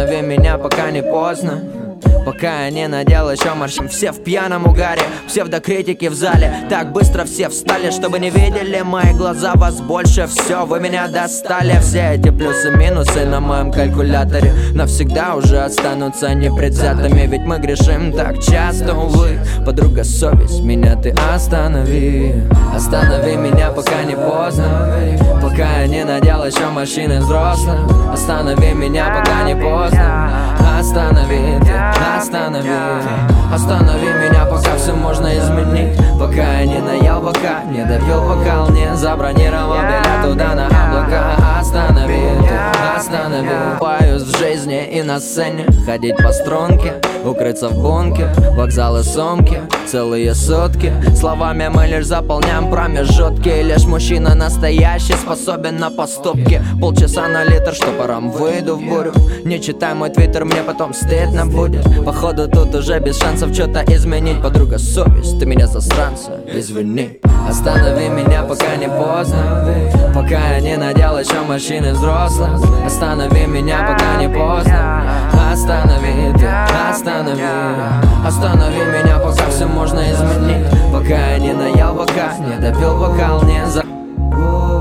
Останови меня, пока не поздно, пока я не надел еще морщин. Все в пьяном угаре, псевдокритики в зале. Так быстро все встали, чтобы не видели мои глаза. Вас больше, все, вы меня достали. Все эти плюсы-минусы на моем калькуляторе навсегда уже останутся непредвзятыми. Ведь мы грешим так часто, увы. Подруга, совесть, меня ты останови. Останови меня, пока не поздно, пока я не надел еще морщины взрослых. Останови меня, пока не поздно. Останови, ты, останови. Останови меня, пока все можно изменить. Пока я не наел, пока не допил бокал, не забронировал билет туда на облака. Останови, ты, останови. Боюсь в жизни и на сцене ходить по струнке, укрыться в бункер, вокзалы, сумки, целые сутки. Словами мы лишь заполняем промежутки. Лишь мужчина настоящий способен на поступки. Полчаса на литр, что порам выйду в бурю. Не читай мой твиттер, мне потом стыдно будет. Походу тут уже без шансов что-то изменить. Подруга, совесть, ты меня засранца, извини. Останови меня, пока не поздно, пока я не надел еще морщины взрослых. Останови меня, пока не поздно. Останови, ты, останови. Останови меня, пока все можно изменить. Пока я не наел, пока не допил бокал, не за...